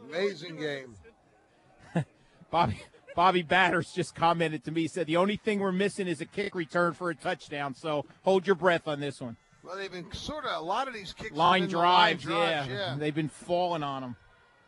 Amazing game. Bobby Batters just commented to me. He said the only thing we're missing is a kick return for a touchdown. So hold your breath on this one. Well, they've been sort of a lot of these kicks. Line drives, yeah. They've been falling on them.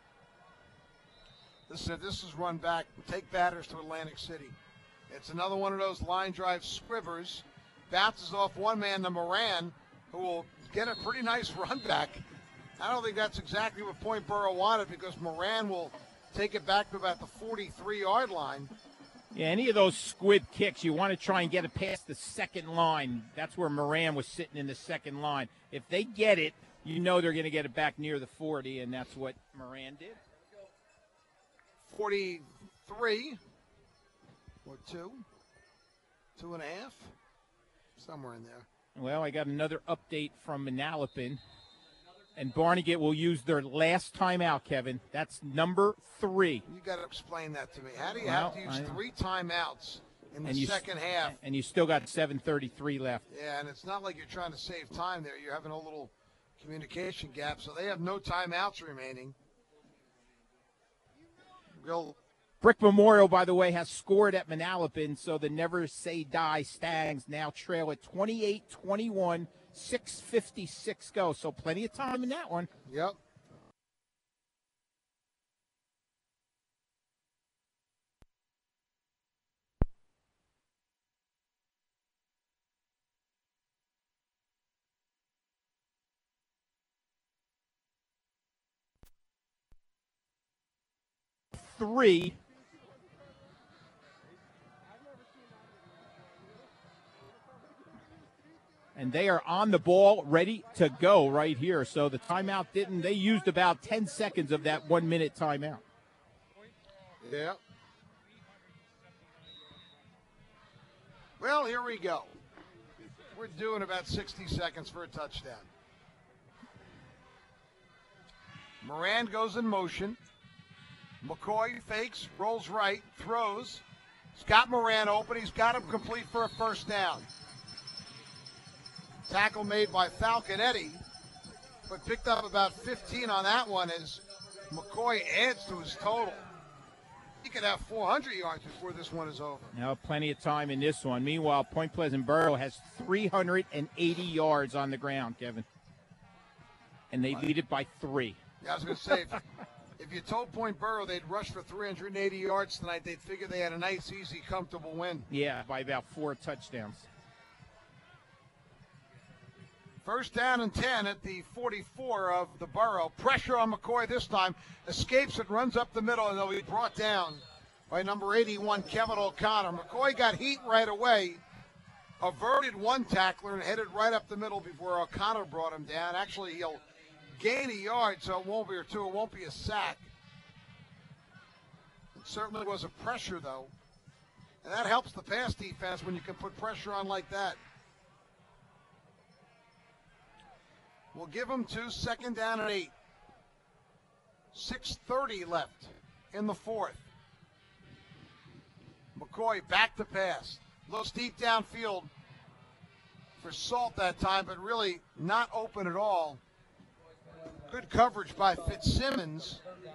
This is run back. Take Batters to Atlantic City. It's another one of those line drive squivers. Bounces off one man to Moran, who will get a pretty nice run back. I don't think that's exactly what Point Borough wanted because Moran will take it back to about the 43-yard line. Yeah, any of those squib kicks, you want to try and get it past the second line. That's where Moran was sitting in the second line. If they get it, you know they're going to get it back near the 40, and that's what Moran did. 43 or 2.5, somewhere in there. Well, I got another update from Manalapan. And Barnegat will use their last timeout, Kevin. That's number 3. You got to explain that to me. How do you have to use 3 timeouts in the second half? And you still got 7:33 left. Yeah, and it's not like you're trying to save time there. You're having a little communication gap, so they have no timeouts remaining. Brick Memorial, by the way, has scored at Manalapan, so the Never Say Die Stags now trail at 28-21. 6:56 go, so plenty of time in that one. Yep. Three. And they are on the ball, ready to go right here. So the timeout they used about 10 seconds of that 1 minute timeout. Yeah. Well, here we go. We're doing about 60 seconds for a touchdown. Moran goes in motion. McCoy fakes, rolls right, throws. He's got Moran open. He's got him complete for a first down. Tackle made by Falconetti, but picked up about 15 on that one as McCoy adds to his total. He could have 400 yards before this one is over. Now, plenty of time in this one. Meanwhile, Point Pleasant Borough has 380 yards on the ground, Kevin. And they lead it by 3. Yeah, I was going to say, if you told Point Borough they'd rush for 380 yards tonight, they'd figure they had a nice, easy, comfortable win. Yeah, by about 4 touchdowns. First down and 10 at the 44 of the Borough. Pressure on McCoy this time. Escapes it, runs up the middle, and they'll be brought down by number 81, Kevin O'Connor. McCoy got heat right away. Averted one tackler and headed right up the middle before O'Connor brought him down. Actually, he'll gain a yard, so it won't be it won't be a sack. It certainly was a pressure, though. And that helps the pass defense when you can put pressure on like that. We'll give them 2, second down and 8. 6:30 left in the fourth. McCoy back to pass. Looks deep downfield for Salt that time, but really not open at all. Good coverage by Fitzsimmons.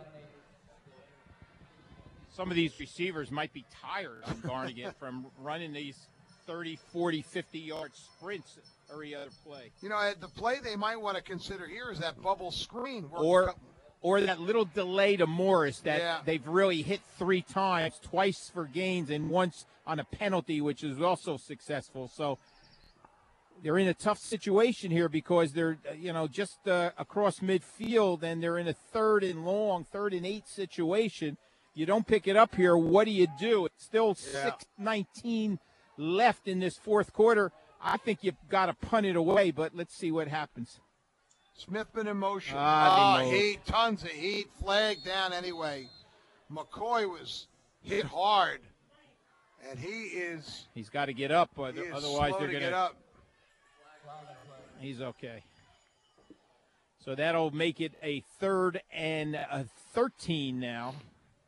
Some of these receivers might be tired on Barnegat from running these 30, 40, 50-yard sprints every other play. You know, the play they might want to consider here is that bubble screen. Or that little delay to Morris that they've really hit 3 times, twice for gains and once on a penalty, which is also successful. So they're in a tough situation here because they're, just across midfield, and they're in a 3rd and long, 3rd and 8 situation. You don't pick it up here. What do you do? It's still 6:19 left in this fourth quarter. I think you've got to punt it away, but let's see what happens. Smithman in motion. Heat, tons of heat. Flag down anyway. McCoy was hit hard, and he's got to get up, but otherwise they're going to get up. He's okay. So that'll make it a 3rd and 13 now.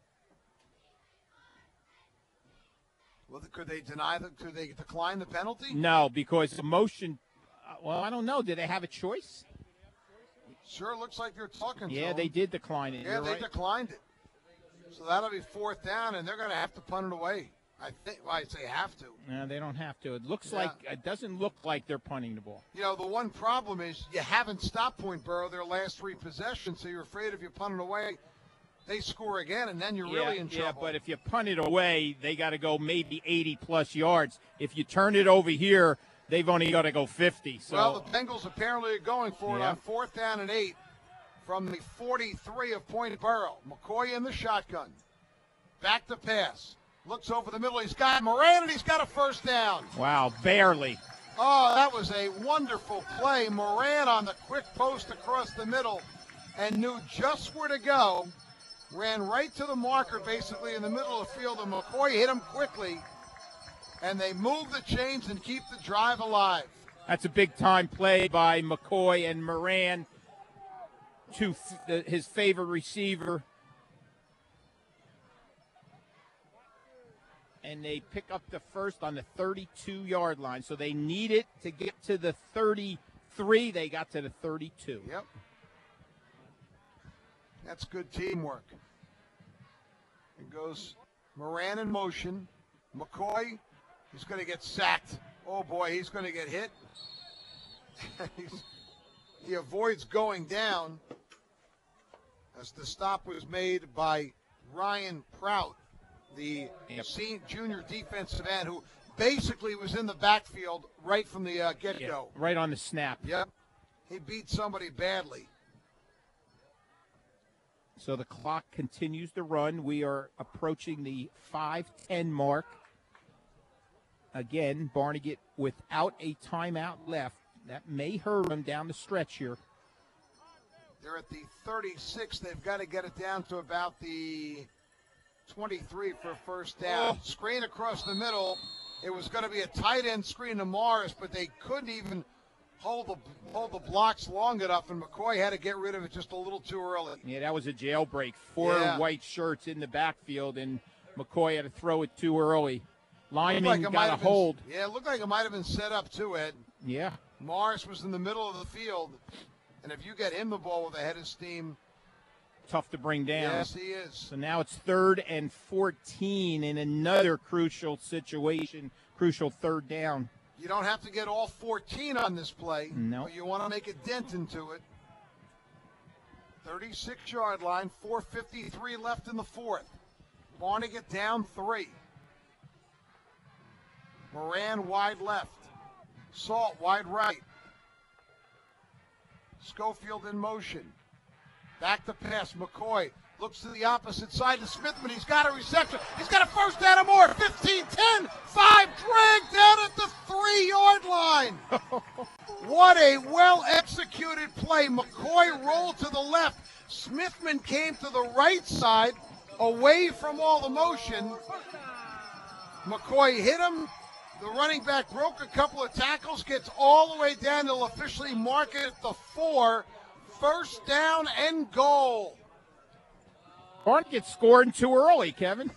Well, could they decline the penalty? No, because the motion. Well, I don't know. Do they have a choice? Sure looks like they're talking to Yeah, him. they did decline it. Yeah, You're they right. declined it. So that'll be 4th down, and they're going to have to punt it away. I think. Well, I'd say have to. No, they don't have to. It looks like it doesn't look like they're punting the ball. You know, the one problem is you haven't stopped Point Borough their last 3 possessions, so you're afraid if you punt it away, they score again, and then you're really in trouble. Yeah, but if you punt it away, they got to go maybe 80-plus yards. If you turn it over here, they've only got to go 50. So. Well, the Bengals apparently are going for it on 4th down and 8 from the 43 of Point Borough. McCoy in the shotgun. Back to pass. Looks over the middle. He's got Moran, and he's got a 1st down. Wow, barely. Oh, that was a wonderful play. Moran on the quick post across the middle and knew just where to go. Ran right to the marker, basically, in the middle of the field, and McCoy hit him quickly. And they move the chains and keep the drive alive. That's a big-time play by McCoy and Moran to his favorite receiver. And they pick up the 1st on the 32-yard line. So they need it to get to the 33. They got to the 32. Yep. That's good teamwork. It goes Moran in motion. McCoy, he's going to get sacked. Oh, boy, he's going to get hit. He avoids going down as the stop was made by Ryan Prout, the junior defensive end, who basically was in the backfield right from the get-go. Yeah, right on the snap. Yep. He beat somebody badly. So the clock continues to run. We are approaching the 5:10 mark. Again, Barnegat without a timeout left. That may hurt them down the stretch here. They're at the 36. They've got to get it down to about the 23 for a 1st down. Screen across the middle. It was going to be a tight end screen to Morris, but they couldn't even hold the blocks long enough, and McCoy had to get rid of it just a little too early. Yeah, that was a jailbreak. 4 white shirts in the backfield, and McCoy had to throw it too early. Lineman got a hold. Yeah, it looked like it might have been set up too, Ed. Yeah. Morris was in the middle of the field, and if you get him the ball with a head of steam, tough to bring down. Yes, he is. So now it's 3rd and 14 in another crucial situation, crucial 3rd down. You don't have to get all 14 on this play. No. But you want to make a dent into it. 36-yard line, 4:53 left in the 4th. Barnegat down 3. Moran wide left. Salt wide right. Schofield in motion. Back to pass. McCoy looks to the opposite side to Smithman. He's got a reception. He's got a 1st down and more. 15, 10, 5, drag down at the 3-yard line. What a well-executed play. McCoy rolled to the left. Smithman came to the right side, away from all the motion. McCoy hit him. The running back broke a couple of tackles, gets all the way down. They'll officially mark it at the 4. 1st down and goal. Barnegat scoring too early, Kevin.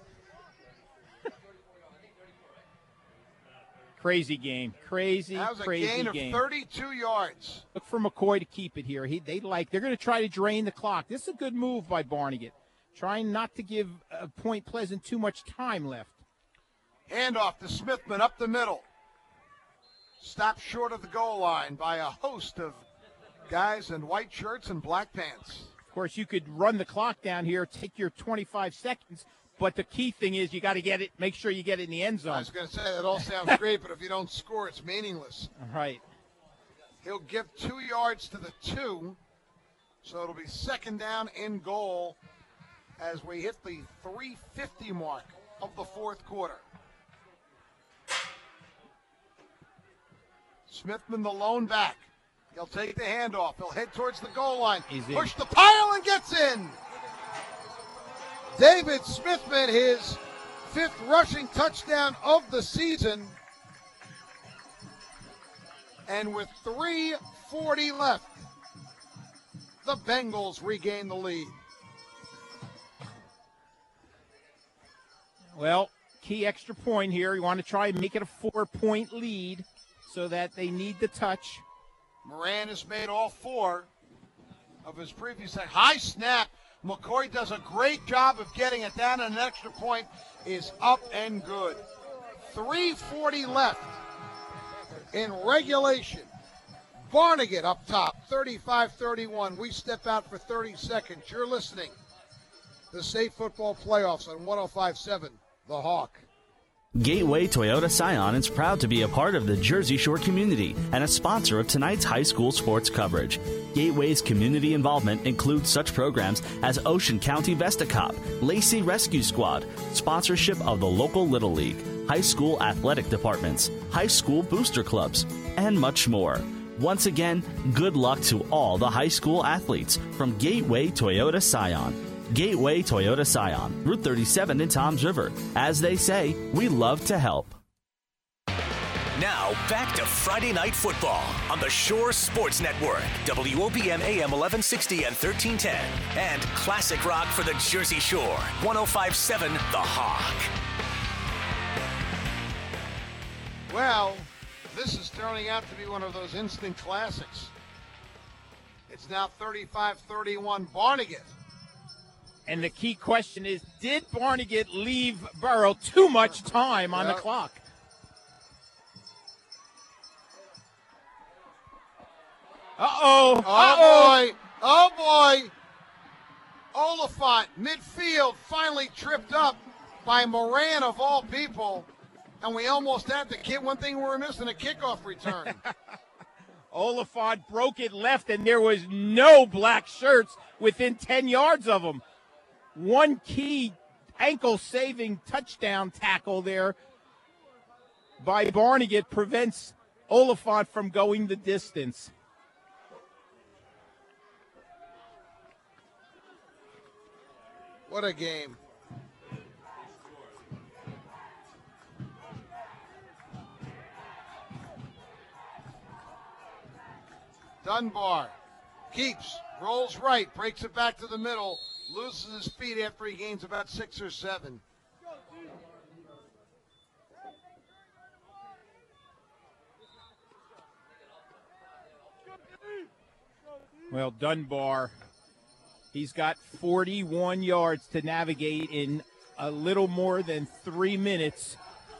Crazy game. Crazy game. That was a gain of 32 yards. Look for McCoy to keep it here. They're going to try to drain the clock. This is a good move by Barnegat, trying not to give Point Pleasant too much time left. Handoff to Smithman up the middle. Stopped short of the goal line by a host of guys in white shirts and black pants. Of course, you could run the clock down here, take your 25 seconds, but the key thing is you got to get it, make sure you get it in the end zone. I was going to say, that all sounds great, but if you don't score, it's meaningless. All right. He'll give 2 yards to the 2, so it'll be 2nd down in goal as we hit the 3:50 mark of the 4th quarter. Smithman, the lone back. He'll take the handoff. He'll head towards the goal line. Push the pile and gets in. David Smithman, his 5th rushing touchdown of the season. And with 3:40 left, the Bengals regain the lead. Well, key extra point here. You want to try and make it a 4-point lead so that they need the touch. Moran has made all 4. of his previous set. High snap. McCoy does a great job of getting it down, and an extra point is up and good. 3:40 left in regulation. Barnegat up top, 35-31. We step out for 30 seconds. You're listening. The State Football Playoffs on 105.7 The Hawk. Gateway Toyota Scion is proud to be a part of the Jersey Shore community and a sponsor of tonight's high school sports coverage. Gateway's community involvement includes such programs as Ocean County Vesta Cop, Lacey Rescue Squad, sponsorship of the local Little League, high school athletic departments, high school booster clubs, and much more. Once again, good luck to all the high school athletes from Gateway Toyota Scion. Gateway Toyota Scion, Route 37 in Toms River. As they say, we love to help. Now, back to Friday Night Football on the Shore Sports Network, WOPM AM 1160 and 1310, and Classic Rock for the Jersey Shore, 105.7 The Hawk. Well, this is turning out to be one of those instant classics. It's now 35-31 Barnegat. And the key question is, did Barnegat leave Borough too much time on the clock? Uh-oh. Oh, boy. Oliphant, midfield, finally tripped up by Moran of all people. And we almost had the kick. One thing we were missing, a kickoff return. Oliphant broke it left, and there was no black shirts within 10 yards of him. One key ankle-saving touchdown tackle there by Barnegat prevents Oliphant from going the distance. What a game. Dunbar keeps, rolls right, breaks it back to the middle, loses his feet after he gains about 6 or 7. Well, Dunbar, he's got 41 yards to navigate in a little more than 3 minutes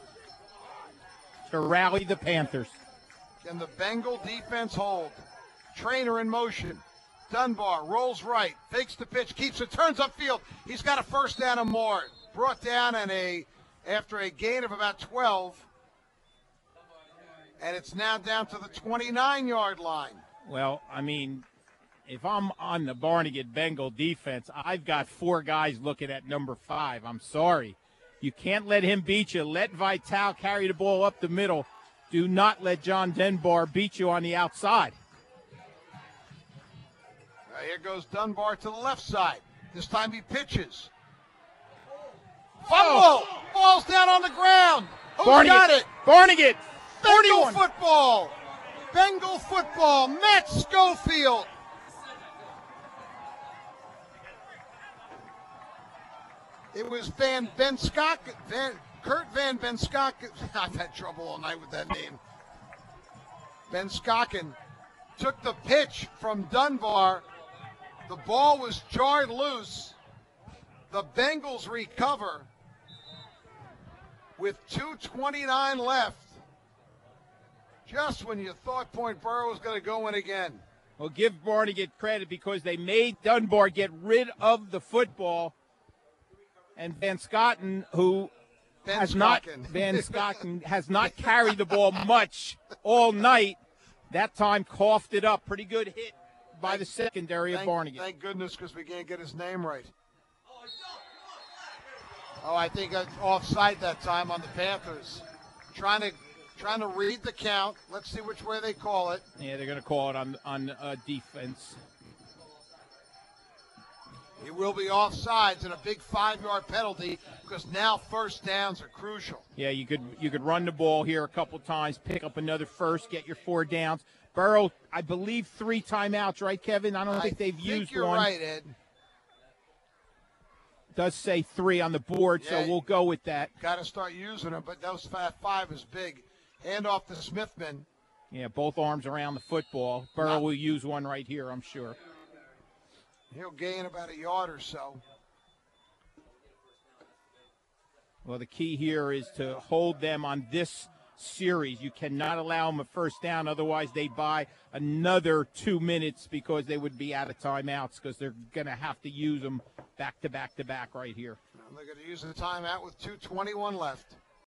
to rally the Panthers. Can the Bengal defense hold? Trainer in motion. Dunbar rolls right, fakes the pitch, keeps it, turns upfield. He's got a first down and more. Brought down after a gain of about 12. And it's now down to the 29-yard line. Well, I mean, if I'm on the Barnegat Bengal defense, I've got 4 guys looking at number 5. I'm sorry. You can't let him beat you. Let Vital carry the ball up the middle. Do not let John Dunbar beat you on the outside. Here goes Dunbar to the left side. This time he pitches. Fumble! Ball's down on the ground. Who's got it? Barnegat. Bengal football. Bengal football. Matt Schofield. It was Kurt Van Benskokken. I've had trouble all night with that name. Benskokken took the pitch from Dunbar. The ball was jarred loose. The Bengals recover with 2:29 left. Just when you thought Point Borough was going to go in again. Well, give Barnegat credit because they made Dunbar get rid of the football. And Van Schotten, has not carried the ball much all night, that time coughed it up. Pretty good hit by the secondary of Barnegat. Thank goodness, because we can't get his name right. Oh, I think that's offside that time on the Panthers. Trying to read the count. Let's see which way they call it. Yeah, they're going to call it on defense. It will be offsides and a big 5-yard penalty because now first downs are crucial. Yeah, you could run the ball here a couple times, pick up another first, get your 4 downs. Borough, I believe 3 timeouts, right, Kevin? I don't think they've used you're one. Right, Ed. Does say 3 on the board, so we'll go with that. Got to start using them, but those 5 is big. Hand off to Smithman. Yeah, both arms around the football. Borough will use one right here, I'm sure. He'll gain about a yard or so. Well, the key here is to hold them on this series. You cannot allow them a first down, otherwise they buy another 2 minutes because they would be out of timeouts because they're going to have to use them back to back to back right here. They're going to use the timeout with 2:21 left.